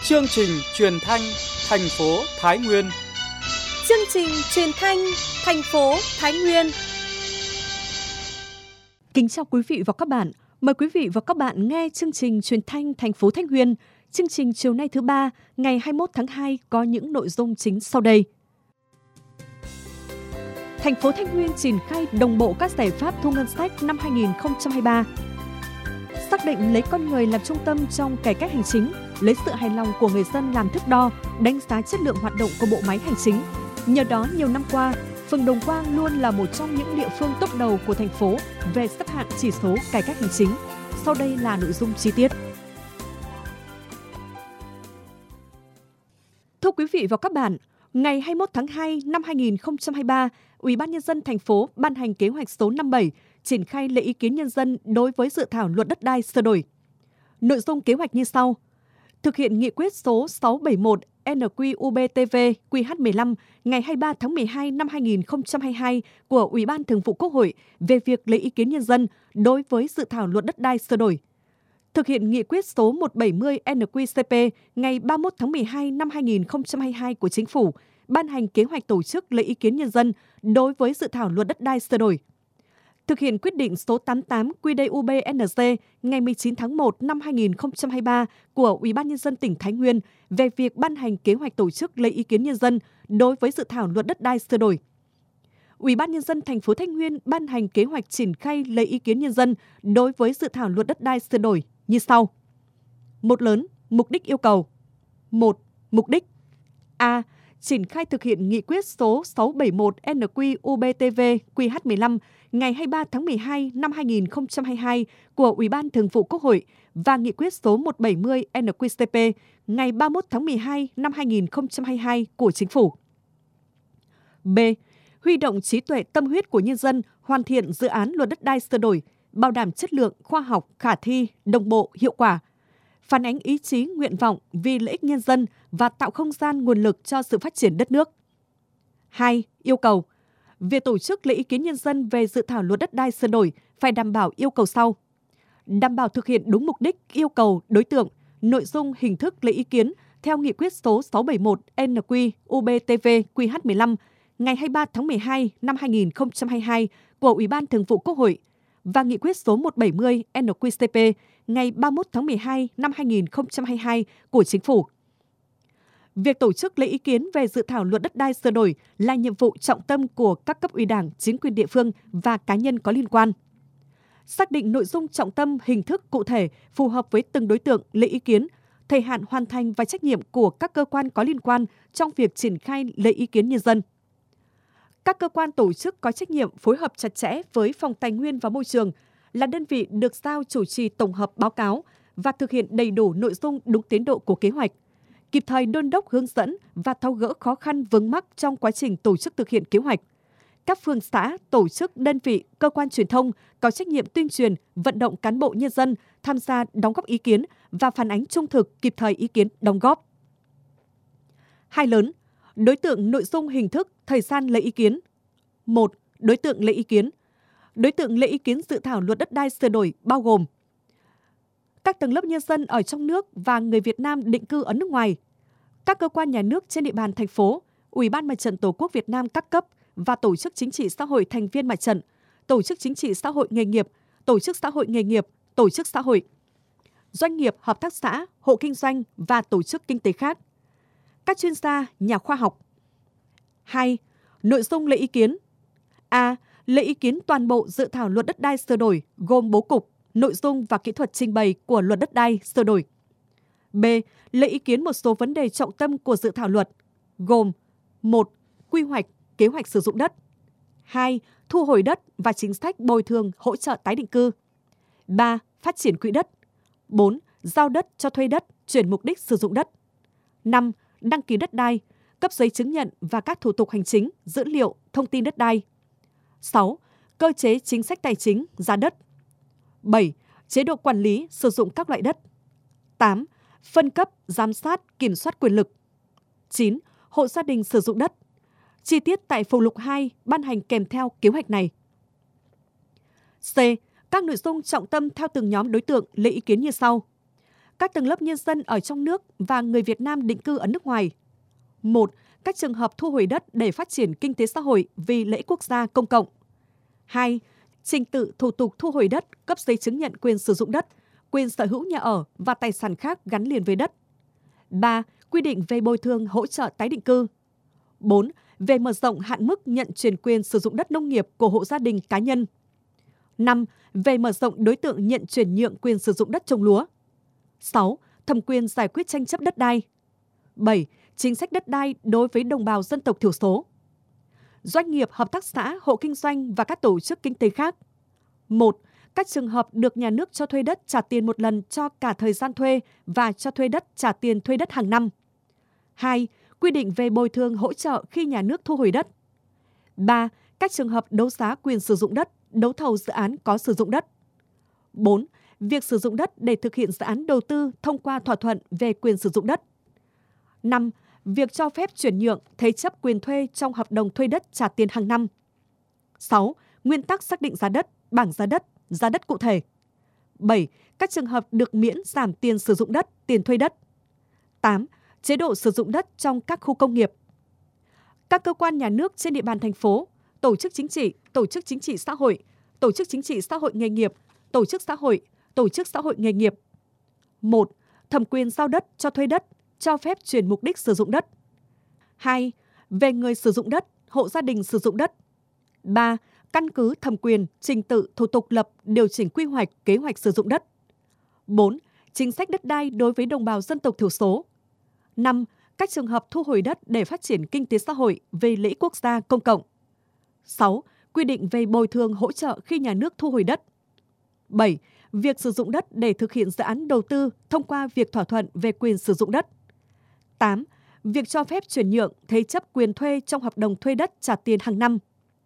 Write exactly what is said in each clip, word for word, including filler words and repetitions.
Chương trình truyền thanh thành phố Thái Nguyên. Chương trình truyền thanh thành phố Thái Nguyên. Kính chào quý vị và các bạn. Mời quý vị và các bạn nghe chương trình truyền thanh thành phố Thái Nguyên. Chương trình chiều nay thứ ba, ngày hai mươi mốt tháng hai có những nội dung chính sau đây. Thành phố Thái Nguyên triển khai đồng bộ các giải pháp thu ngân sách năm hai nghìn không trăm hai mươi ba. Xác định lấy con người làm trung tâm trong cải cách hành chính, lấy sự hài lòng của người dân làm thước đo, đánh giá chất lượng hoạt động của bộ máy hành chính. Nhờ đó, nhiều năm qua, phường Đồng Quang luôn là một trong những địa phương top đầu của thành phố về xếp hạng chỉ số cải cách hành chính. Sau đây là nội dung chi tiết. Thưa quý vị và các bạn, ngày hai mươi mốt tháng hai năm hai nghìn không trăm hai mươi ba, Ủy ban Nhân dân thành phố ban hành kế hoạch số năm mươi bảy triển khai lấy ý kiến nhân dân đối với dự thảo luật đất đai sửa đổi. Nội dung kế hoạch như sau: thực hiện nghị quyết số sáu trăm bảy mươi mốt N Q U B T V Q H mười lăm ngày hai mươi ba tháng mười hai năm hai nghìn không trăm hai mươi hai của Ủy ban Thường vụ Quốc hội về việc lấy ý kiến nhân dân đối với dự thảo luật đất đai sửa đổi. Thực hiện nghị quyết số một trăm bảy mươi N Q C P ngày ba mươi mốt tháng mười hai năm hai nghìn không trăm hai mươi hai của Chính phủ ban hành kế hoạch tổ chức lấy ý kiến nhân dân đối với dự thảo luật đất đai sửa đổi. Thực hiện quyết định số tám mươi tám Q D U B N G ngày mười chín tháng một năm hai nghìn không trăm hai mươi ba của Ủy ban Nhân dân tỉnh Thái Nguyên về việc ban hành kế hoạch tổ chức lấy ý kiến nhân dân đối với dự thảo luật đất đai sửa đổi. Ủy ban Nhân dân thành phố Thái Nguyên ban hành kế hoạch triển khai lấy ý kiến nhân dân đối với dự thảo luật đất đai sửa đổi như sau. Một lớn, mục đích yêu cầu. Một, mục đích. A. Triển khai thực hiện nghị quyết số sáu trăm bảy mươi mốt N Q U B T V Q H mười lăm ngày hai mươi ba tháng mười hai năm hai nghìn không trăm hai mươi hai của Ủy ban Thường vụ Quốc hội và nghị quyết số một trăm bảy mươi N Q C P ngày ba mươi mốt tháng mười hai năm hai nghìn không trăm hai mươi hai của Chính phủ. B. Huy động trí tuệ tâm huyết của nhân dân hoàn thiện dự án luật đất đai sửa đổi, bảo đảm chất lượng, khoa học, khả thi, đồng bộ, hiệu quả, phản ánh ý chí, nguyện vọng vì lợi ích nhân dân và tạo không gian nguồn lực cho sự phát triển đất nước. Hai. Yêu cầu việc tổ chức lấy ý kiến nhân dân về dự thảo luật đất đai sửa đổi phải đảm bảo yêu cầu sau: đảm bảo thực hiện đúng mục đích, yêu cầu, đối tượng, nội dung, hình thức lấy ý kiến theo nghị quyết số sáu trăm bảy mươi mốt N Q U B T V Q H mười lăm ngày hai mươi ba tháng mười hai năm hai nghìn không trăm hai mươi hai của Ủy ban Thường vụ Quốc hội và nghị quyết số một trăm bảy mươi N Q C P ngày ba mươi mốt tháng mười hai năm hai nghìn không trăm hai mươi hai của Chính phủ. Việc tổ chức lấy ý kiến về dự thảo luật đất đai sửa đổi là nhiệm vụ trọng tâm của các cấp ủy Đảng, chính quyền địa phương và cá nhân có liên quan. Xác định nội dung trọng tâm, hình thức cụ thể phù hợp với từng đối tượng lấy ý kiến, thời hạn hoàn thành và trách nhiệm của các cơ quan có liên quan trong việc triển khai lấy ý kiến nhân dân. Các cơ quan tổ chức có trách nhiệm phối hợp chặt chẽ với Phòng Tài nguyên và Môi trường là đơn vị được giao chủ trì tổng hợp báo cáo và thực hiện đầy đủ nội dung đúng tiến độ của kế hoạch, kịp thời đôn đốc hướng dẫn và tháo gỡ khó khăn vướng mắc trong quá trình tổ chức thực hiện kế hoạch. Các phường xã, tổ chức, đơn vị, cơ quan truyền thông có trách nhiệm tuyên truyền, vận động cán bộ nhân dân tham gia đóng góp ý kiến và phản ánh trung thực kịp thời ý kiến đóng góp. Hai lớn, đối tượng, nội dung, hình thức, thời gian lấy ý kiến. Một. Đối tượng lấy ý kiến. Đối tượng lấy ý kiến dự thảo luật đất đai sửa đổi bao gồm các tầng lớp nhân dân ở trong nước và người Việt Nam định cư ở nước ngoài, các cơ quan nhà nước trên địa bàn thành phố, Ủy ban Mặt trận Tổ quốc Việt Nam các cấp và tổ chức chính trị xã hội thành viên mặt trận, tổ chức chính trị xã hội nghề nghiệp, tổ chức xã hội nghề nghiệp, tổ chức xã hội, doanh nghiệp, hợp tác xã, hộ kinh doanh và tổ chức kinh tế khác, các chuyên gia, nhà khoa học. Hai. Nội dung lấy ý kiến. A. Lấy ý kiến toàn bộ dự thảo luật đất đai sửa đổi gồm bố cục, nội dung và kỹ thuật trình bày của luật đất đai sửa đổi. B. Lấy ý kiến một số vấn đề trọng tâm của dự thảo luật gồm: một. Quy hoạch, kế hoạch sử dụng đất. Hai. Thu hồi đất và chính sách bồi thường hỗ trợ tái định cư. Ba. Phát triển quỹ đất. Bốn. Giao đất cho thuê đất, chuyển mục đích sử dụng đất. Năm. Đăng ký đất đai, cấp giấy chứng nhận và các thủ tục hành chính, dữ liệu, thông tin đất đai. Sáu. Cơ chế chính sách tài chính, giá đất. Bảy. Chế độ quản lý, sử dụng các loại đất. Tám. Phân cấp, giám sát, kiểm soát quyền lực. Chín. Hộ gia đình sử dụng đất. Chi tiết tại phụ lục hai ban hành kèm theo kế hoạch này. C. Các nội dung trọng tâm theo từng nhóm đối tượng lấy ý kiến như sau. các tầng lớp nhân dân ở trong nước và người Việt Nam định cư ở nước ngoài. một. Các trường hợp thu hồi đất để phát triển kinh tế xã hội vì lợi ích quốc gia công cộng. hai. Trình tự thủ tục thu hồi đất, cấp giấy chứng nhận quyền sử dụng đất, quyền sở hữu nhà ở và tài sản khác gắn liền với đất. ba. Quy định về bồi thường hỗ trợ tái định cư. bốn. Về mở rộng hạn mức nhận chuyển quyền sử dụng đất nông nghiệp của hộ gia đình cá nhân. năm. Về mở rộng đối tượng nhận chuyển nhượng quyền sử dụng đất trồng lúa. sáu. Thẩm quyền giải quyết tranh chấp đất đai. bảy. Chính sách đất đai đối với đồng bào dân tộc thiểu số. Doanh nghiệp, hợp tác xã, hộ kinh doanh và các tổ chức kinh tế khác. một. Các trường hợp được nhà nước cho thuê đất trả tiền một lần cho cả thời gian thuê và cho thuê đất trả tiền thuê đất hàng năm. hai. Quy định về bồi thường hỗ trợ khi nhà nước thu hồi đất. ba. Các trường hợp đấu giá quyền sử dụng đất, đấu thầu dự án có sử dụng đất. bốn. Việc sử dụng đất để thực hiện dự án đầu tư thông qua thỏa thuận về quyền sử dụng đất. năm. Việc cho phép chuyển nhượng, thế chấp quyền thuê trong hợp đồng thuê đất trả tiền hàng năm. sáu. Nguyên tắc xác định giá đất, bảng giá đất, giá đất cụ thể. bảy. Các trường hợp được miễn giảm tiền sử dụng đất, tiền thuê đất. tám. Chế độ sử dụng đất trong các khu công nghiệp. Các cơ quan nhà nước trên địa bàn thành phố, tổ chức chính trị, tổ chức chính trị xã hội, tổ chức chính trị xã hội nghề nghiệp, tổ chức xã hội, tổ chức xã hội nghề nghiệp. một. Thẩm quyền giao đất cho thuê đất, cho phép chuyển mục đích sử dụng đất. hai. Về người sử dụng đất, hộ gia đình sử dụng đất. ba. Căn cứ thẩm quyền, trình tự, thủ tục lập, điều chỉnh quy hoạch, kế hoạch sử dụng đất. bốn. Chính sách đất đai đối với đồng bào dân tộc thiểu số. năm. Các trường hợp thu hồi đất để phát triển kinh tế xã hội về lợi ích quốc gia công cộng. sáu. Quy định về bồi thường hỗ trợ khi nhà nước thu hồi đất. bảy. Việc sử dụng đất để thực hiện dự án đầu tư thông qua việc thỏa thuận về quyền sử dụng đất. tám. Việc cho phép chuyển nhượng, thế chấp quyền thuê trong hợp đồng thuê đất trả tiền hàng năm.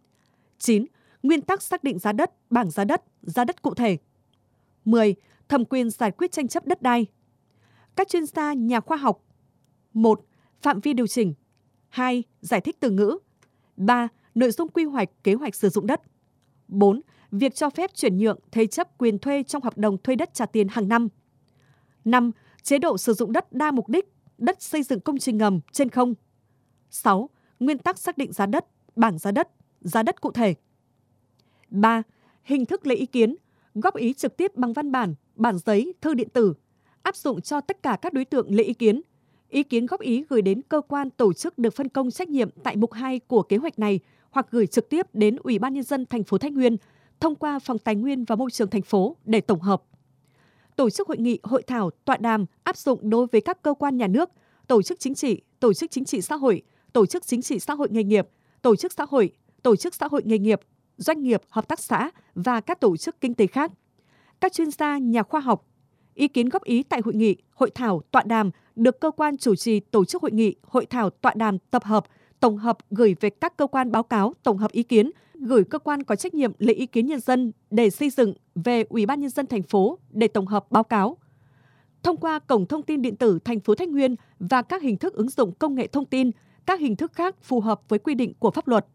chín. Nguyên tắc xác định giá đất, bảng giá đất, giá đất cụ thể. mười. Thẩm quyền giải quyết tranh chấp đất đai. Các chuyên gia, nhà khoa học. một. Phạm vi điều chỉnh. hai. Giải thích từ ngữ. ba. Nội dung quy hoạch, kế hoạch sử dụng đất. bốn. Việc cho phép chuyển nhượng, thế chấp quyền thuê trong hợp đồng thuê đất trả tiền hàng năm. năm. Chế độ sử dụng đất đa mục đích, đất xây dựng công trình ngầm trên không. sáu. Nguyên tắc xác định giá đất, bảng giá đất, giá đất cụ thể. ba. Hình thức lấy ý kiến, góp ý trực tiếp bằng văn bản, bản giấy, thư điện tử, áp dụng cho tất cả các đối tượng lấy ý kiến. Ý kiến góp ý gửi đến cơ quan tổ chức được phân công trách nhiệm tại mục hai của kế hoạch này hoặc gửi trực tiếp đến Ủy ban Nhân dân thành phố Thái Nguyên thông qua Phòng Tài nguyên và Môi trường thành phố để tổng hợp. Tổ chức hội nghị, hội thảo, tọa đàm áp dụng đối với các cơ quan nhà nước, tổ chức chính trị, tổ chức chính trị xã hội, tổ chức chính trị xã hội nghề nghiệp, tổ chức xã hội, tổ chức xã hội nghề nghiệp, doanh nghiệp, hợp tác xã và các tổ chức kinh tế khác. Các chuyên gia, nhà khoa học. Ý kiến góp ý tại hội nghị, hội thảo, tọa đàm được cơ quan chủ trì tổ chức hội nghị, hội thảo, tọa đàm tập hợp, tổng hợp gửi về các cơ quan báo cáo, tổng hợp ý kiến, gửi cơ quan có trách nhiệm lấy ý kiến nhân dân để xây dựng về Ủy ban Nhân dân thành phố để tổng hợp báo cáo. Thông qua cổng thông tin điện tử thành phố Thái Nguyên và các hình thức ứng dụng công nghệ thông tin, các hình thức khác phù hợp với quy định của pháp luật.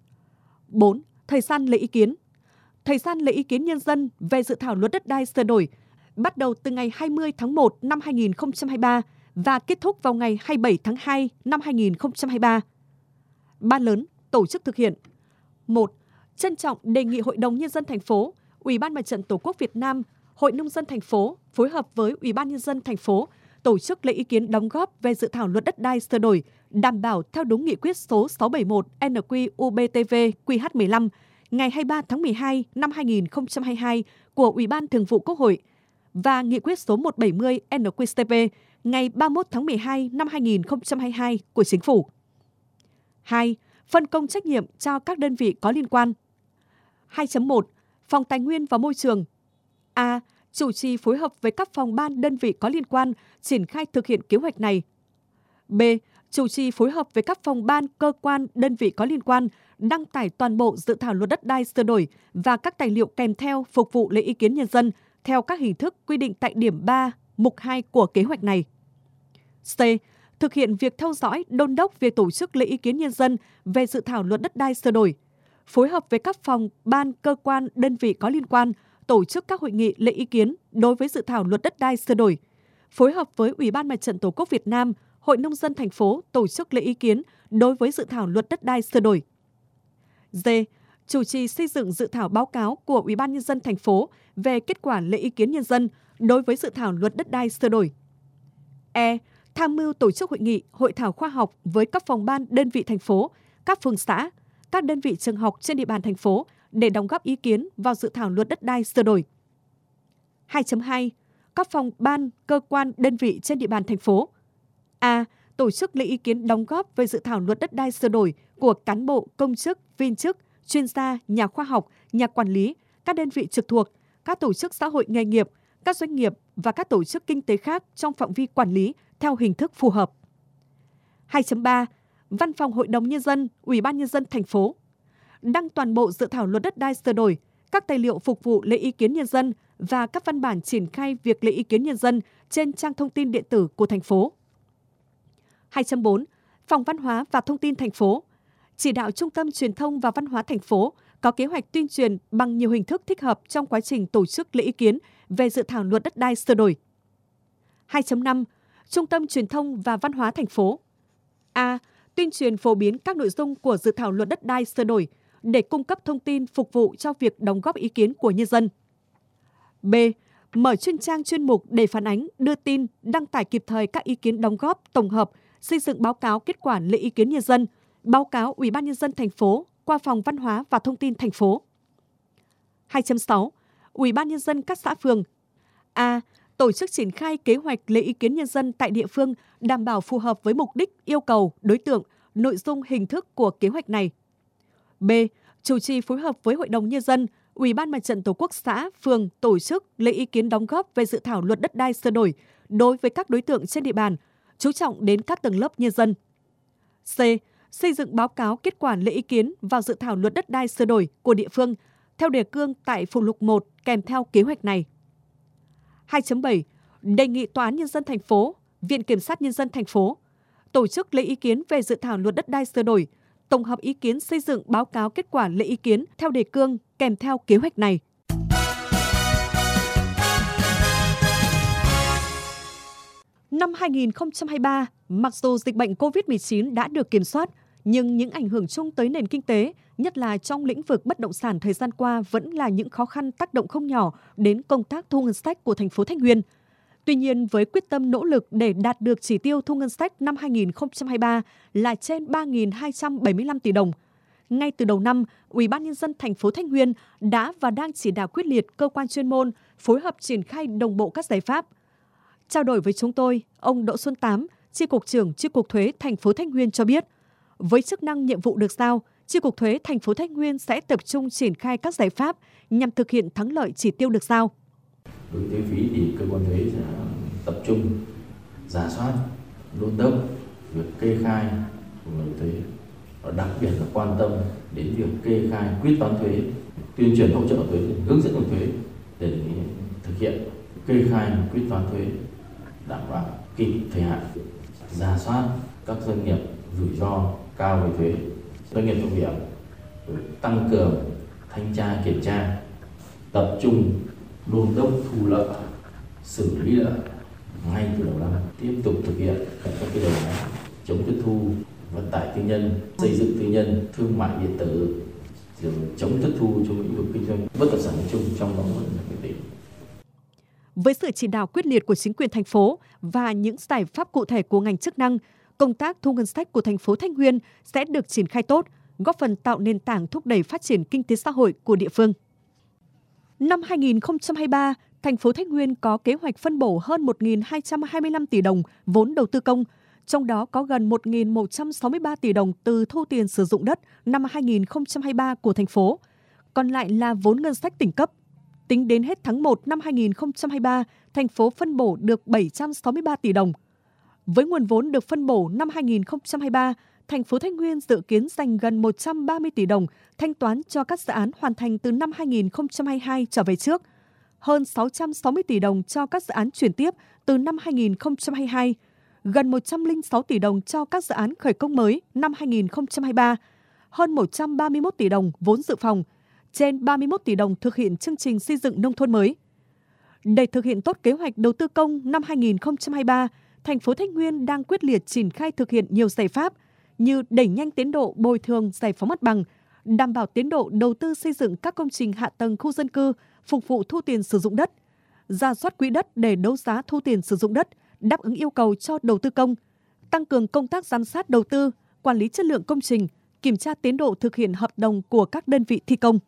bốn. Thời gian lấy ý kiến. Thời gian lấy ý kiến nhân dân về dự thảo luật đất đai sửa đổi bắt đầu từ ngày hai mươi tháng một năm hai nghìn không trăm hai mươi ba và kết thúc vào ngày hai mươi bảy tháng hai năm hai nghìn không trăm hai mươi ba. Ban lớn, tổ chức thực hiện. một. Trân trọng đề nghị Hội đồng Nhân dân thành phố, Ủy ban Mặt trận Tổ quốc Việt Nam, Hội nông dân thành phố phối hợp với Ủy ban Nhân dân thành phố tổ chức lấy ý kiến đóng góp về dự thảo luật đất đai sửa đổi, đảm bảo theo đúng nghị quyết số sáu trăm bảy mươi mốt N Q U B T V Q H mười lăm ngày hai mươi ba tháng mười hai năm hai nghìn không trăm hai mươi hai của Ủy ban Thường vụ Quốc hội và nghị quyết số một trăm bảy mươi N Q C P ngày ba mươi mốt tháng mười hai năm hai nghìn không trăm hai mươi hai của Chính phủ. hai. Phân công trách nhiệm cho các đơn vị có liên quan. hai chấm một. Phòng Tài nguyên và Môi trường. A. Chủ trì phối hợp với các phòng ban đơn vị có liên quan triển khai thực hiện kế hoạch này. B. Chủ trì phối hợp với các phòng ban, cơ quan, đơn vị có liên quan đăng tải toàn bộ dự thảo luật đất đai sửa đổi và các tài liệu kèm theo phục vụ lấy ý kiến nhân dân theo các hình thức quy định tại điểm ba, mục hai của kế hoạch này. C. Thực hiện việc theo dõi, đôn đốc việc tổ chức lấy ý kiến nhân dân về dự thảo luật đất đai sửa đổi, phối hợp với các phòng, ban, cơ quan, đơn vị có liên quan tổ chức các hội nghị lấy ý kiến đối với dự thảo luật đất đai sửa đổi, phối hợp với Ủy ban Mặt trận Tổ quốc Việt Nam, Hội Nông dân thành phố tổ chức lấy ý kiến đối với dự thảo luật đất đai sửa đổi. D. Chủ trì xây dựng dự thảo báo cáo của Ủy ban Nhân dân thành phố về kết quả lấy ý kiến nhân dân đối với dự thảo luật đất đai sửa đổi. E. Tham mưu tổ chức hội nghị, hội thảo khoa học với các phòng ban đơn vị thành phố, các phường xã, các đơn vị trường học trên địa bàn thành phố để đóng góp ý kiến vào dự thảo luật đất đai sửa đổi. hai chấm hai. Các phòng ban, cơ quan, đơn vị trên địa bàn thành phố. A. Tổ chức lấy ý kiến đóng góp về dự thảo luật đất đai sửa đổi của cán bộ, công chức, viên chức, chuyên gia, nhà khoa học, nhà quản lý, các đơn vị trực thuộc, các tổ chức xã hội nghề nghiệp, các doanh nghiệp và các tổ chức kinh tế khác trong phạm vi quản lý theo hình thức phù hợp. hai chấm ba. Văn phòng Hội đồng Nhân dân, Ủy ban Nhân dân thành phố đăng toàn bộ dự thảo luật đất đai sửa đổi, các tài liệu phục vụ lấy ý kiến nhân dân và các văn bản triển khai việc lấy ý kiến nhân dân trên trang thông tin điện tử của thành phố. hai chấm bốn. Phòng Văn hóa và Thông tin thành phố chỉ đạo Trung tâm Truyền thông và Văn hóa thành phố có kế hoạch tuyên truyền bằng nhiều hình thức thích hợp trong quá trình tổ chức lấy ý kiến về dự thảo luật đất đai sửa đổi. hai chấm năm. Trung tâm Truyền thông và Văn hóa thành phố A. Tuyên truyền phổ biến các nội dung của dự thảo luật đất đai sửa đổi để cung cấp thông tin phục vụ cho việc đóng góp ý kiến của nhân dân. B. Mở chuyên trang chuyên mục để phản ánh, đưa tin, đăng tải kịp thời các ý kiến đóng góp, tổng hợp, xây dựng báo cáo kết quả lấy ý kiến nhân dân, báo cáo Ủy ban Nhân dân thành phố qua Phòng Văn hóa và Thông tin thành phố. hai chấm sáu. Ủy ban Nhân dân các xã phường A. Tổ chức triển khai kế hoạch lấy ý kiến nhân dân tại địa phương đảm bảo phù hợp với mục đích, yêu cầu, đối tượng, nội dung, hình thức của kế hoạch này. B. Chủ trì phối hợp với Hội đồng Nhân dân, Ủy ban Mặt trận Tổ quốc xã, phường tổ chức lấy ý kiến đóng góp về dự thảo luật đất đai sửa đổi đối với các đối tượng trên địa bàn, chú trọng đến các tầng lớp nhân dân. C. Xây dựng báo cáo kết quả lấy ý kiến vào dự thảo luật đất đai sửa đổi của địa phương theo đề cương tại phụ lục một kèm theo kế hoạch này. hai chấm bảy. Đề nghị Tòa án Nhân dân thành phố, Viện Kiểm sát Nhân dân thành phố tổ chức lấy ý kiến về dự thảo luật đất đai sửa đổi, tổng hợp ý kiến xây dựng báo cáo kết quả lấy ý kiến theo đề cương kèm theo kế hoạch này. Năm hai nghìn không trăm hai mươi ba, mặc dù dịch bệnh covid mười chín đã được kiểm soát, nhưng những ảnh hưởng chung tới nền kinh tế, nhất là trong lĩnh vực bất động sản thời gian qua vẫn là những khó khăn tác động không nhỏ đến công tác thu ngân sách của thành phố Thái Nguyên. Tuy nhiên, với quyết tâm nỗ lực để đạt được chỉ tiêu thu ngân sách năm hai nghìn không trăm hai mươi ba là trên ba nghìn hai trăm bảy mươi lăm tỷ đồng, ngay từ đầu năm, Ủy ban Nhân dân thành phố Thái Nguyên đã và đang chỉ đạo quyết liệt cơ quan chuyên môn phối hợp triển khai đồng bộ các giải pháp. Trao đổi với chúng tôi, ông Đỗ Xuân Tám, Chi cục trưởng Chi cục Thuế thành phố Thái Nguyên cho biết, với chức năng nhiệm vụ được giao, Chi cục Thuế thành phố Thái Nguyên sẽ tập trung triển khai các giải pháp nhằm thực hiện thắng lợi chỉ tiêu được giao. Đối với thuế phí thì cơ quan thuế sẽ tập trung rà soát, đôn đốc việc kê khai của người thuế, và đặc biệt là quan tâm đến việc kê khai quyết toán thuế, tuyên truyền hỗ trợ thuế, hướng dẫn người thuế để thực hiện kê khai quyết toán thuế đảm bảo kịp thời hạn, rà soát các doanh nghiệp rủi ro cao về thuế, doanh nghiệp trọng điểm, tăng cường thanh tra kiểm tra, tập trung đôn đốc thu lợi, xử lý lợi ngay từ đầu năm, tiếp tục thực hiện các cái đề án chống thất thu, vận tải tư nhân, xây dựng tư nhân, thương mại điện tử, rồi chống thất thu trong lĩnh vực kinh doanh bất động sản nói chung, trong đó là cái tỉnh. Với sự chỉ đạo quyết liệt của chính quyền thành phố và những giải pháp cụ thể của ngành chức năng, công tác thu ngân sách của thành phố Thái Nguyên sẽ được triển khai tốt, góp phần tạo nền tảng thúc đẩy phát triển kinh tế xã hội của địa phương. Năm hai nghìn không trăm hai mươi ba, thành phố Thái Nguyên có kế hoạch phân bổ hơn một nghìn hai trăm hai mươi lăm tỷ đồng vốn đầu tư công, trong đó có gần một nghìn một trăm sáu mươi ba tỷ đồng từ thu tiền sử dụng đất năm hai nghìn không trăm hai mươi ba của thành phố, còn lại là vốn ngân sách tỉnh cấp. Tính đến hết tháng một năm hai nghìn không trăm hai mươi ba, thành phố phân bổ được bảy trăm sáu mươi ba tỷ đồng. Với nguồn vốn được phân bổ năm hai nghìn không trăm hai mươi ba, thành phố Thái Nguyên dự kiến dành gần một trăm ba mươi tỷ đồng thanh toán cho các dự án hoàn thành từ năm hai nghìn không trăm hai mươi hai trở về trước, hơn sáu trăm sáu mươi tỷ đồng cho các dự án chuyển tiếp từ năm hai nghìn không trăm hai mươi hai, gần một trăm lẻ sáu tỷ đồng cho các dự án khởi công mới năm hai nghìn không trăm hai mươi ba, hơn một trăm ba mươi mốt tỷ đồng vốn dự phòng, trên ba mươi mốt tỷ đồng thực hiện chương trình xây dựng nông thôn mới. Để thực hiện tốt kế hoạch đầu tư công năm hai nghìn không trăm hai mươi ba, thành phố Thái Nguyên đang quyết liệt triển khai thực hiện nhiều giải pháp như đẩy nhanh tiến độ bồi thường giải phóng mặt bằng, đảm bảo tiến độ đầu tư xây dựng các công trình hạ tầng khu dân cư phục vụ thu tiền sử dụng đất, rà soát quỹ đất để đấu giá thu tiền sử dụng đất, đáp ứng yêu cầu cho đầu tư công, tăng cường công tác giám sát đầu tư, quản lý chất lượng công trình, kiểm tra tiến độ thực hiện hợp đồng của các đơn vị thi công.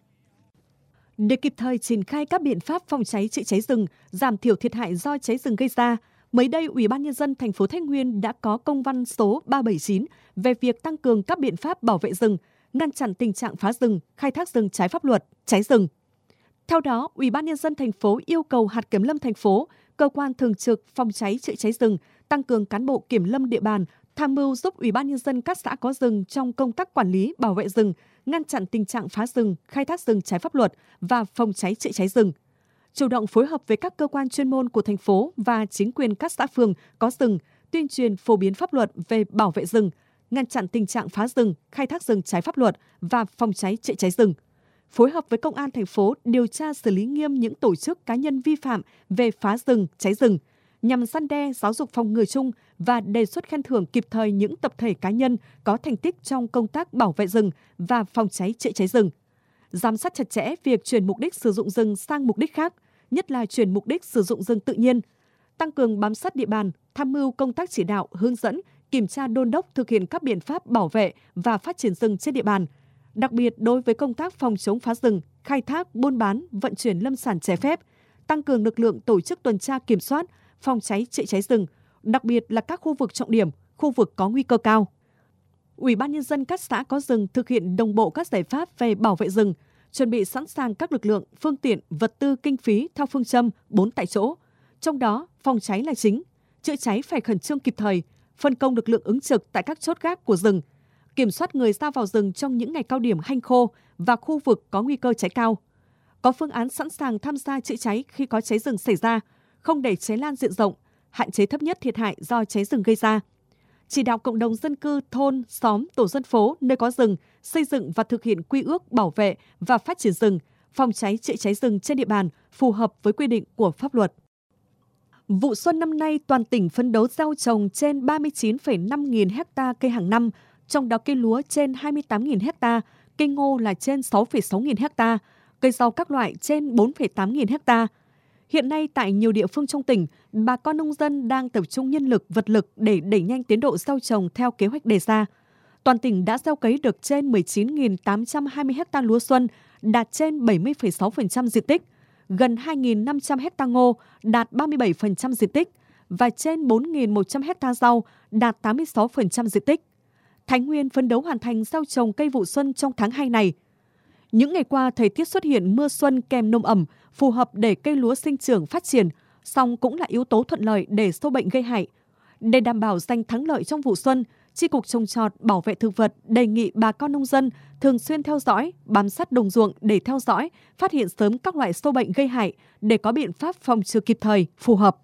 Để kịp thời triển khai các biện pháp phòng cháy chữa cháy rừng, giảm thiểu thiệt hại do cháy rừng gây ra, mới đây Ủy ban Nhân dân thành phố Thái Nguyên đã có công văn số ba bảy chín về việc tăng cường các biện pháp bảo vệ rừng, ngăn chặn tình trạng phá rừng, khai thác rừng trái pháp luật, cháy rừng. Theo đó, Ủy ban Nhân dân thành phố yêu cầu hạt kiểm lâm thành phố, cơ quan thường trực phòng cháy chữa cháy rừng tăng cường cán bộ kiểm lâm địa bàn, tham mưu giúp Ủy ban Nhân dân các xã có rừng trong công tác quản lý bảo vệ rừng, ngăn chặn tình trạng phá rừng, khai thác rừng trái pháp luật và phòng cháy chữa cháy rừng. Chủ động phối hợp với các cơ quan chuyên môn của thành phố và chính quyền các xã phường có rừng, tuyên truyền phổ biến pháp luật về bảo vệ rừng, ngăn chặn tình trạng phá rừng, khai thác rừng trái pháp luật và phòng cháy chữa cháy rừng. Phối hợp với Công an thành phố điều tra xử lý nghiêm những tổ chức cá nhân vi phạm về phá rừng, cháy rừng, nhằm răn đe, giáo dục phòng ngừa chung và đề xuất khen thưởng kịp thời những tập thể cá nhân có thành tích trong công tác bảo vệ rừng và phòng cháy chữa cháy rừng. Giám sát chặt chẽ việc chuyển mục đích sử dụng rừng sang mục đích khác, nhất là chuyển mục đích sử dụng rừng tự nhiên. Tăng cường bám sát địa bàn, tham mưu công tác chỉ đạo, hướng dẫn, kiểm tra đôn đốc thực hiện các biện pháp bảo vệ và phát triển rừng trên địa bàn. Đặc biệt đối với công tác phòng chống phá rừng, khai thác, buôn bán, vận chuyển lâm sản trái phép, tăng cường lực lượng tổ chức tuần tra kiểm soát, phòng cháy chữa cháy rừng, đặc biệt là các khu vực trọng điểm, khu vực có nguy cơ cao. Ủy ban Nhân dân các xã có rừng thực hiện đồng bộ các giải pháp về bảo vệ rừng, chuẩn bị sẵn sàng các lực lượng, phương tiện, vật tư, kinh phí theo phương châm bốn tại chỗ. Trong đó, phòng cháy là chính, chữa cháy phải khẩn trương kịp thời, phân công lực lượng ứng trực tại các chốt gác của rừng, kiểm soát người ra vào rừng trong những ngày cao điểm hanh khô và khu vực có nguy cơ cháy cao. Có phương án sẵn sàng tham gia chữa cháy khi có cháy rừng xảy ra, không để cháy lan diện rộng, hạn chế thấp nhất thiệt hại do cháy rừng gây ra. Chỉ đạo cộng đồng dân cư, thôn, xóm, tổ dân phố nơi có rừng xây dựng và thực hiện quy ước bảo vệ và phát triển rừng, phòng cháy chữa cháy rừng trên địa bàn phù hợp với quy định của pháp luật. Vụ xuân năm nay, toàn tỉnh phấn đấu gieo trồng trên ba mươi chín phẩy năm nghìn ha cây hàng năm, trong đó cây lúa trên hai mươi tám nghìn ha, cây ngô là trên sáu phẩy sáu nghìn ha, cây rau các loại trên bốn phẩy tám nghìn ha. Hiện nay tại nhiều địa phương trong tỉnh, bà con nông dân đang tập trung nhân lực, vật lực để đẩy nhanh tiến độ gieo trồng theo kế hoạch đề ra. Toàn tỉnh đã gieo cấy được trên mười chín nghìn tám trăm hai mươi ha lúa xuân, đạt trên bảy mươi phẩy sáu phần trăm diện tích, gần hai nghìn năm trăm ha ngô, đạt ba mươi bảy phần trăm diện tích và trên bốn nghìn một trăm ha rau, đạt tám mươi sáu phần trăm diện tích. Thái Nguyên phấn đấu hoàn thành gieo trồng cây vụ xuân trong tháng hai này. Những ngày qua, thời tiết xuất hiện mưa xuân kèm nồm ẩm, phù hợp để cây lúa sinh trưởng phát triển, song cũng là yếu tố thuận lợi để sâu bệnh gây hại. Để đảm bảo giành thắng lợi trong vụ xuân, Chi cục Trồng trọt, Bảo vệ thực vật đề nghị bà con nông dân thường xuyên theo dõi, bám sát đồng ruộng để theo dõi, phát hiện sớm các loại sâu bệnh gây hại để có biện pháp phòng trừ kịp thời, phù hợp.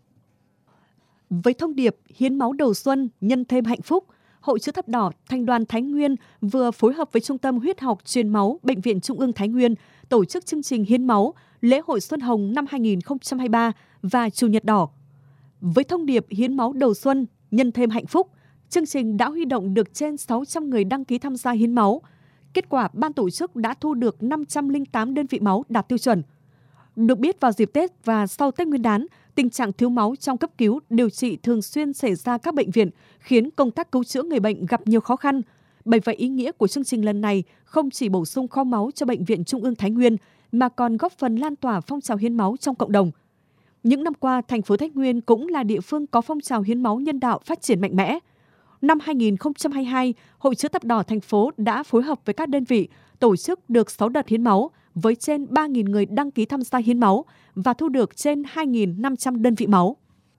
Với thông điệp hiến máu đầu xuân, nhân thêm hạnh phúc, Hội Chữ Thập Đỏ Thành đoàn Thái Nguyên vừa phối hợp với Trung tâm Huyết học Truyền máu Bệnh viện Trung ương Thái Nguyên tổ chức chương trình hiến máu lễ hội Xuân Hồng năm hai nghìn không trăm hai mươi ba và Chủ nhật đỏ. Với thông điệp hiến máu đầu xuân, nhân thêm hạnh phúc, chương trình đã huy động được trên sáu trăm người đăng ký tham gia hiến máu. Kết quả, ban tổ chức đã thu được năm trăm lẻ tám đơn vị máu đạt tiêu chuẩn. Được biết, vào dịp Tết và sau Tết Nguyên đán, tình trạng thiếu máu trong cấp cứu, điều trị thường xuyên xảy ra các bệnh viện, khiến công tác cứu chữa người bệnh gặp nhiều khó khăn. Bởi vậy, ý nghĩa của chương trình lần này không chỉ bổ sung kho máu cho Bệnh viện Trung ương Thái Nguyên, mà còn góp phần lan tỏa phong trào hiến máu trong cộng đồng. Những năm qua, thành phố Thái Nguyên cũng là địa phương có phong trào hiến máu nhân đạo phát triển mạnh mẽ. Năm hai nghìn không trăm hai mươi hai, Hội Chữ Thập Đỏ thành phố đã phối hợp với các đơn vị tổ chức được sáu đợt hiến máu với trên ba nghìn người đăng ký tham gia hiến máu và thu được trên hai nghìn năm trăm đơn vị máu.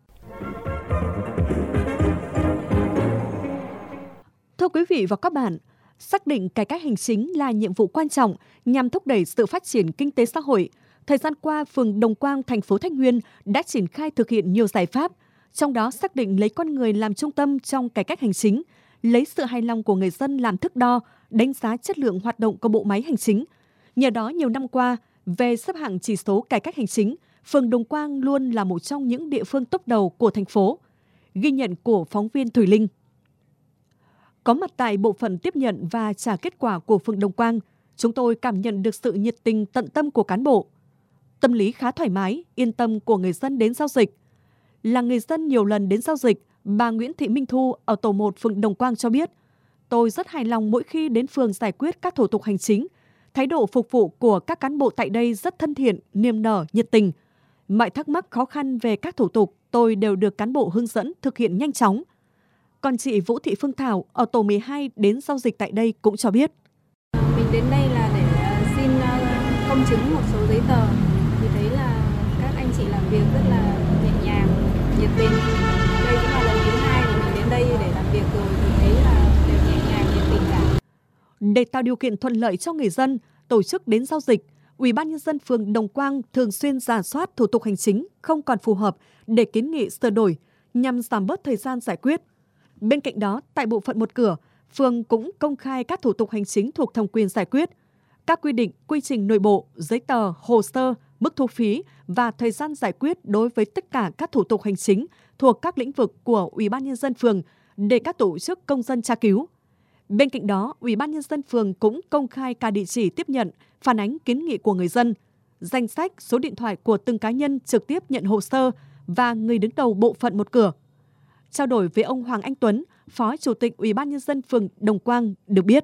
Thưa quý vị và các bạn, xác định cải cách hành chính là nhiệm vụ quan trọng nhằm thúc đẩy sự phát triển kinh tế xã hội. Thời gian qua, phường Đồng Quang, thành phố Thái Nguyên đã triển khai thực hiện nhiều giải pháp, trong đó xác định lấy con người làm trung tâm trong cải cách hành chính, lấy sự hài lòng của người dân làm thước đo, đánh giá chất lượng hoạt động của bộ máy hành chính. Nhờ đó, nhiều năm qua, về xếp hạng chỉ số cải cách hành chính, phường Đồng Quang luôn là một trong những địa phương tốp đầu của thành phố. Ghi nhận của phóng viên Thùy Linh. Có mặt tại bộ phận tiếp nhận và trả kết quả của phường Đồng Quang, chúng tôi cảm nhận được sự nhiệt tình tận tâm của cán bộ. Tâm lý khá thoải mái, yên tâm của người dân đến giao dịch. Là người dân nhiều lần đến giao dịch, bà Nguyễn Thị Minh Thu ở tổ một phường Đồng Quang cho biết, tôi rất hài lòng mỗi khi đến phường giải quyết các thủ tục hành chính. Thái độ phục vụ của các cán bộ tại đây rất thân thiện, niềm nở, nhiệt tình. Mọi thắc mắc khó khăn về các thủ tục, tôi đều được cán bộ hướng dẫn thực hiện nhanh chóng. Còn chị Vũ Thị Phương Thảo ở tổ mười hai đến giao dịch tại đây cũng cho biết. Mình đến đây là để xin công chứng một số giấy tờ. Thì thấy là các anh chị làm việc rất là nhẹ nhàng, nhiệt tình. Đây cũng là lần thứ hai của mình đến đây để làm việc rồi thì thấy là đều nhẹ nhàng, nhiệt tình cả. Để tạo điều kiện thuận lợi cho người dân tổ chức đến giao dịch, Ủy ban nhân dân phường Đồng Quang thường xuyên rà soát thủ tục hành chính không còn phù hợp để kiến nghị sửa đổi nhằm giảm bớt thời gian giải quyết. Bên cạnh đó, tại bộ phận một cửa, phường cũng công khai các thủ tục hành chính thuộc thẩm quyền giải quyết, các quy định, quy trình nội bộ, giấy tờ, hồ sơ, mức thu phí và thời gian giải quyết đối với tất cả các thủ tục hành chính thuộc các lĩnh vực của Ủy ban nhân dân phường để các tổ chức công dân tra cứu. Bên cạnh đó, Ủy ban nhân dân phường cũng công khai cả địa chỉ tiếp nhận, phản ánh kiến nghị của người dân, danh sách, số điện thoại của từng cá nhân trực tiếp nhận hồ sơ và người đứng đầu bộ phận một cửa. Trao đổi với ông Hoàng Anh Tuấn, Phó Chủ tịch Ủy ban nhân dân phường Đồng Quang được biết.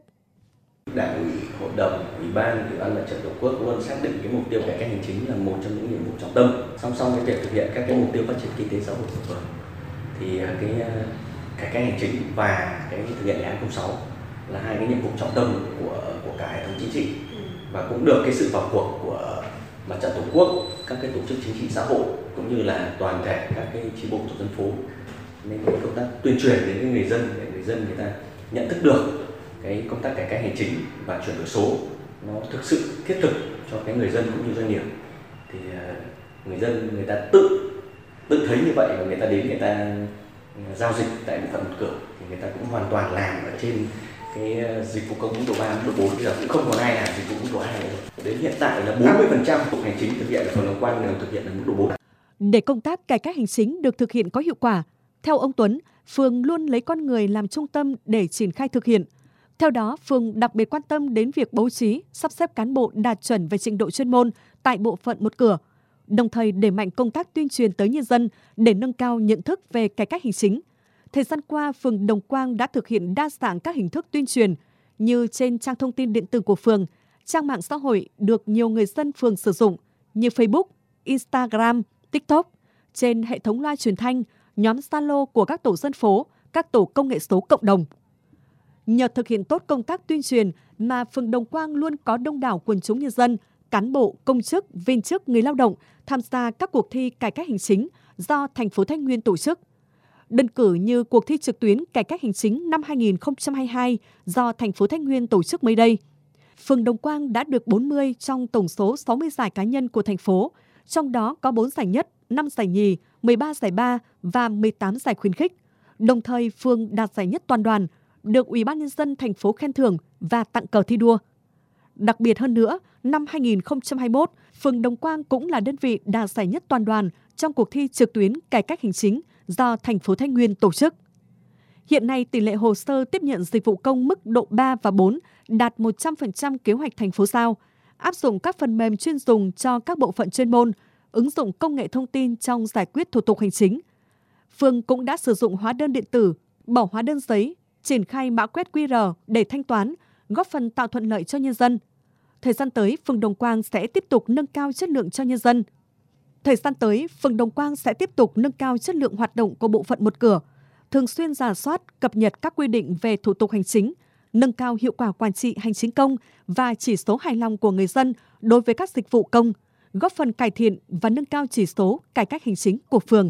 Đảng ủy, hội đồng, ủy ban, ủy ban mặt trận tổ quốc luôn xác định cái mục tiêu cải cách hành chính là một trong những nhiệm vụ trọng tâm. Song song với việc thực hiện các cái mục tiêu phát triển kinh tế xã hội của phường, thì cái cải cách hành chính và cái thực hiện đề án không sáu là hai cái nhiệm vụ trọng tâm của của cả hệ thống chính trị, và cũng được cái sự vào cuộc của mặt trận tổ quốc, các cái tổ chức chính trị xã hội cũng như là toàn thể các cái chi bộ tổ dân phố. Nên cái công tác tuyên truyền đến cái người dân để người dân người ta nhận thức được cái công tác cải cách hành chính và chuyển đổi số nó thực sự thiết thực cho cái người dân cũng như doanh nghiệp, thì người dân người ta tự tự thấy như vậy và người ta đến người ta giao dịch tại bộ phận một cửa thì người ta cũng hoàn toàn làm ở trên cái dịch vụ công mức độ ba, mức độ bốn, bây giờ cũng không còn ai làm dịch vụ mức độ hai nữa. Đến hiện tại là bốn mươi phần trăm thủ tục hành chính thực hiện ở phường Đồng Quang đều thực hiện ở mức độ bốn. Để công tác cải cách hành chính được thực hiện có hiệu quả, theo ông Tuấn, phường luôn lấy con người làm trung tâm để triển khai thực hiện. Theo đó, phường đặc biệt quan tâm đến việc bố trí, sắp xếp cán bộ đạt chuẩn về trình độ chuyên môn tại bộ phận một cửa, đồng thời đẩy mạnh công tác tuyên truyền tới nhân dân để nâng cao nhận thức về cải cách hành chính. Thời gian qua, phường Đồng Quang đã thực hiện đa dạng các hình thức tuyên truyền như trên trang thông tin điện tử của phường, trang mạng xã hội được nhiều người dân phường sử dụng như Facebook, Instagram, TikTok, trên hệ thống loa truyền thanh, nhóm Zalo của các tổ dân phố, các tổ công nghệ số cộng đồng. Nhờ thực hiện tốt công tác tuyên truyền mà phường Đồng Quang luôn có đông đảo quần chúng nhân dân, cán bộ, công chức, viên chức, người lao động tham gia các cuộc thi cải cách hành chính do thành phố Thái Nguyên tổ chức. Đơn cử như cuộc thi trực tuyến cải cách hành chính năm hai nghìn không trăm hai mươi hai do thành phố Thái Nguyên tổ chức mới đây. Phường Đồng Quang đã được bốn mươi trong tổng số sáu mươi giải cá nhân của thành phố, trong đó có bốn giải nhất, năm giải nhì, mười ba giải ba và mười tám giải khuyến khích. Đồng thời, phường đạt giải nhất toàn đoàn, được Ủy ban nhân dân thành phố khen thưởng và tặng cờ thi đua. Đặc biệt hơn nữa, năm hai nghìn không trăm hai mươi mốt, phường Đồng Quang cũng là đơn vị đạt giải nhất toàn đoàn trong cuộc thi trực tuyến cải cách hành chính do thành phố Thái Nguyên tổ chức. Hiện nay, tỷ lệ hồ sơ tiếp nhận dịch vụ công mức độ ba và bốn đạt một trăm phần trăm kế hoạch thành phố giao, áp dụng các phần mềm chuyên dùng cho các bộ phận chuyên môn, ứng dụng công nghệ thông tin trong giải quyết thủ tục hành chính. Phường cũng đã sử dụng hóa đơn điện tử, bỏ hóa đơn giấy, triển khai mã quét quy rờ để thanh toán, góp phần tạo thuận lợi cho nhân dân. Thời gian tới, phường Đồng Quang sẽ tiếp tục nâng cao chất lượng cho nhân dân. Thời gian tới, phường Đồng Quang sẽ tiếp tục nâng cao chất lượng hoạt động của bộ phận một cửa, thường xuyên rà soát, cập nhật các quy định về thủ tục hành chính, nâng cao hiệu quả quản trị hành chính công và chỉ số hài lòng của người dân đối với các dịch vụ công, góp phần cải thiện và nâng cao chỉ số cải cách hành chính của phường.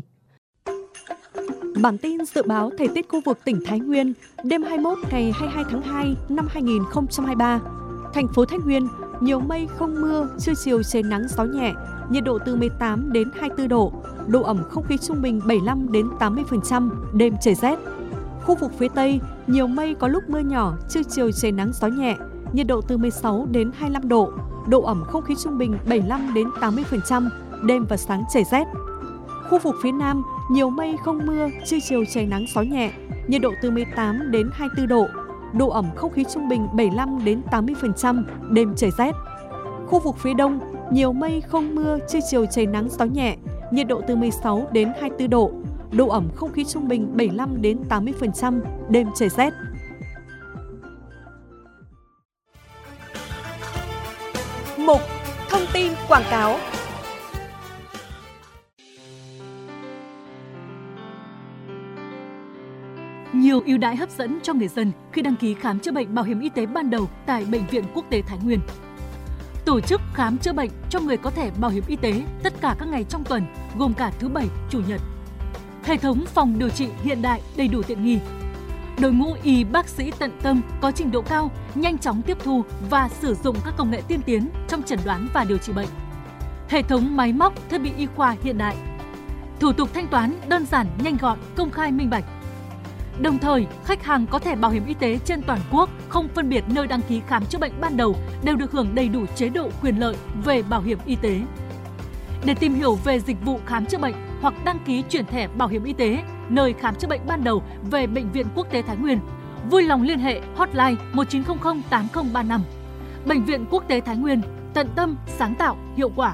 Bản tin dự báo thời tiết khu vực tỉnh Thái Nguyên đêm hai mươi mốt ngày hai mươi hai tháng hai năm hai nghìn không trăm hai mươi ba. Thành phố Thái Nguyên, nhiều mây không mưa, trưa chiều trời nắng gió nhẹ, nhiệt độ từ mười tám đến hai mươi tư độ, độ ẩm không khí trung bình bảy mươi lăm đến tám mươi phần trăm, đêm trời rét. Khu vực phía Tây, nhiều mây có lúc mưa nhỏ, trưa chiều trời nắng gió nhẹ, nhiệt độ từ mười sáu đến hai mươi lăm độ, độ ẩm không khí trung bình bảy mươi lăm đến tám mươi phần trăm, đêm và sáng trời rét. Khu vực phía Nam, nhiều mây không mưa, trưa chiều trời nắng gió nhẹ, nhiệt độ từ mười tám đến hai mươi tư độ, độ ẩm không khí trung bình bảy mươi lăm đến tám mươi phần trăm, đêm trời rét. Khu vực phía Đông, nhiều mây không mưa, trưa chiều trời nắng gió nhẹ, nhiệt độ từ mười sáu đến hai mươi tư độ, độ ẩm không khí trung bình bảy mươi lăm đến tám mươi phần trăm, đêm trời rét. Mục Thông tin quảng cáo. Nhiều ưu đãi hấp dẫn cho người dân khi đăng ký khám chữa bệnh bảo hiểm y tế ban đầu tại Bệnh viện Quốc tế Thái Nguyên. Tổ chức khám chữa bệnh cho người có thẻ bảo hiểm y tế tất cả các ngày trong tuần, gồm cả thứ Bảy, Chủ nhật. Hệ thống phòng điều trị hiện đại đầy đủ tiện nghi. Đội ngũ y bác sĩ tận tâm có trình độ cao, nhanh chóng tiếp thu và sử dụng các công nghệ tiên tiến trong chẩn đoán và điều trị bệnh. Hệ thống máy móc, thiết bị y khoa hiện đại. Thủ tục thanh toán đơn giản, nhanh gọn, công khai minh bạch. Đồng thời, khách hàng có thẻ bảo hiểm y tế trên toàn quốc, không phân biệt nơi đăng ký khám chữa bệnh ban đầu, đều được hưởng đầy đủ chế độ quyền lợi về bảo hiểm y tế. Để tìm hiểu về dịch vụ khám chữa bệnh hoặc đăng ký chuyển thẻ bảo hiểm y tế nơi khám chữa bệnh ban đầu về Bệnh viện Quốc tế Thái Nguyên, vui lòng liên hệ hotline một chín không không tám không ba năm. Bệnh viện Quốc tế Thái Nguyên, tận tâm, sáng tạo, hiệu quả.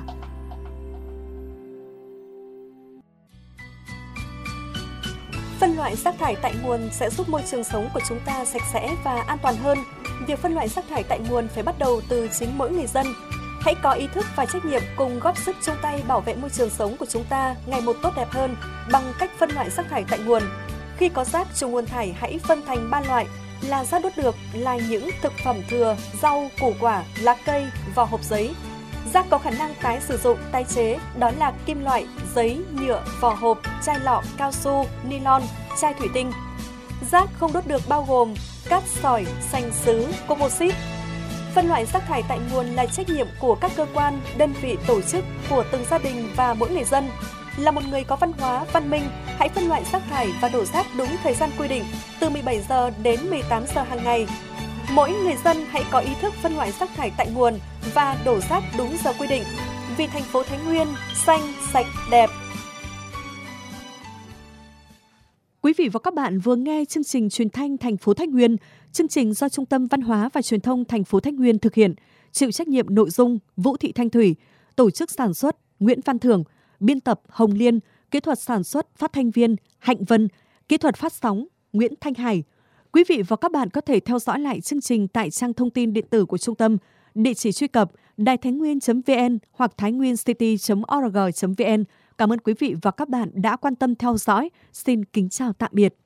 Phân loại rác thải tại nguồn sẽ giúp môi trường sống của chúng ta sạch sẽ và an toàn hơn. Việc phân loại rác thải tại nguồn phải bắt đầu từ chính mỗi người dân. Hãy có ý thức và trách nhiệm cùng góp sức chung tay bảo vệ môi trường sống của chúng ta ngày một tốt đẹp hơn bằng cách phân loại rác thải tại nguồn. Khi có rác trong nguồn thải hãy phân thành ba loại là rác đốt được là những thực phẩm thừa, rau, củ quả, lá cây, vỏ hộp giấy. Rác có khả năng tái sử dụng, tái chế đó là kim loại, giấy, nhựa, vỏ hộp, chai lọ, cao su, nylon, chai thủy tinh. Rác không đốt được bao gồm cát sỏi, sành sứ, composite. Phân loại rác thải tại nguồn là trách nhiệm của các cơ quan, đơn vị, tổ chức, của từng gia đình và mỗi người dân. Là một người có văn hóa, văn minh, hãy phân loại rác thải và đổ rác đúng thời gian quy định, từ mười bảy giờ đến mười tám giờ hàng ngày. Mỗi người dân hãy có ý thức phân loại rác thải tại nguồn và đổ rác đúng giờ quy định. Vì thành phố Thái Nguyên xanh, sạch, đẹp. Quý vị và các bạn vừa nghe chương trình truyền thanh thành phố Thái Nguyên. Chương trình do Trung tâm Văn hóa và Truyền thông thành phố Thái Nguyên thực hiện, chịu trách nhiệm nội dung Vũ Thị Thanh Thủy, tổ chức sản xuất Nguyễn Văn Thưởng, biên tập Hồng Liên, kỹ thuật sản xuất phát thanh viên Hạnh Vân, kỹ thuật phát sóng Nguyễn Thanh Hải. Quý vị và các bạn có thể theo dõi lại chương trình tại trang thông tin điện tử của trung tâm, địa chỉ truy cập đài thái nguyên chấm vn hoặc thainguincity chấm org chấm vn. Cảm ơn quý vị và các bạn đã quan tâm theo dõi. Xin kính chào tạm biệt.